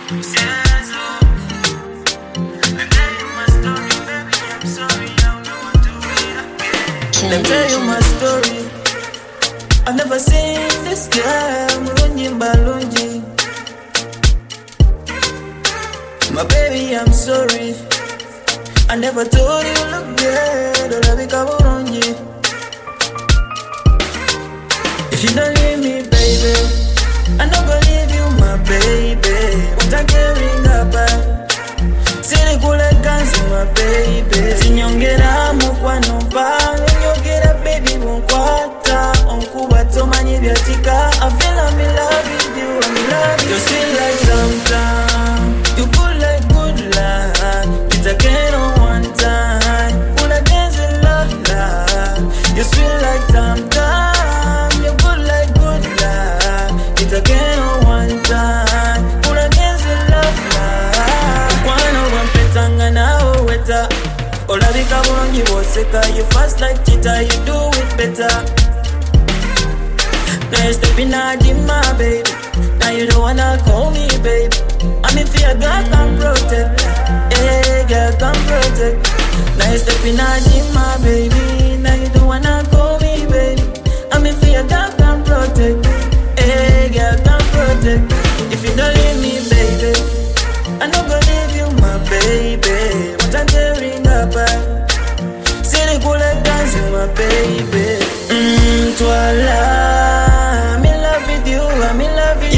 Yes, oh. Let me tell you my story, baby. I'm sorry, I don't know what to do it again. Let me tell you my story. I've never seen this girl, Mulungi Balungi. My baby, I'm sorry. I never told you look good, or I be if you don't leave me, baby, I'm not gonna leave you, my baby. What I'm carrying up, Siri kule kanzi, my baby. Sinyongera mukwano pa, nyongera baby munkwata. Onkuba tomanyi byatika, I feel I'm in love with you, I'm in love with you. You sweet like sometimes, you good like good luck. It's again on one time, pull against the love. You sweet like sometimes, you good like good luck. It's again on one time, pull against the love. One over petanga na weta. Olabika bulungi boseka, you fast like cheetah, you do it better. Now you stepping out in my baby. Now you don't wanna call me baby. I'm in fear, girl, come protect. Hey, girl, come protect. Now you stepping out in my baby. Now you don't wanna call me baby. I'm in fear, girl, come protect. Hey, girl, come protect. If you don't leave me, baby, I'm not gonna leave you, my baby. What I'm tearing up, see the cool like dancing, my baby. Twala. I'm in love with you.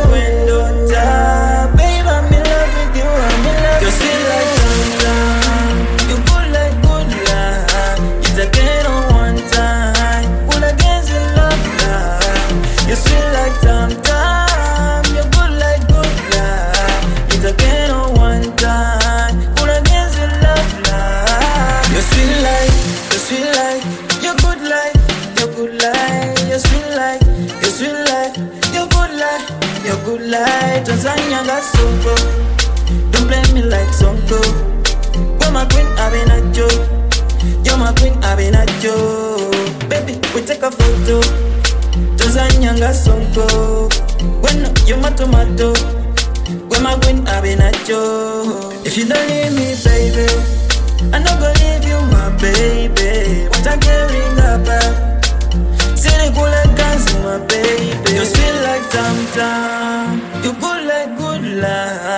Babe, I'm in love with you. I'm in love with you. You sweet like sometimes, you good like good luck. It's again on one time, pull against the love. You sweet like sometimes, you good like good luck. It's again on one time, pull against the love. You sweet like, you good like, you good like, you sweet like, you sweet like. You're good light, Tanzania got Sonko. Don't play me like Sonko. You're my queen, I've been a joke. You're my queen, I've been a joke. Baby, we take a photo. Tanzania got Sonko. When you're my tomato. You're my queen, I've been a joke. If you don't leave me, baby, I'm not gonna leave you, my baby. What I'm carrying up, see the cool like dancing, my baby. You sweet like sometimes, you good like good luck.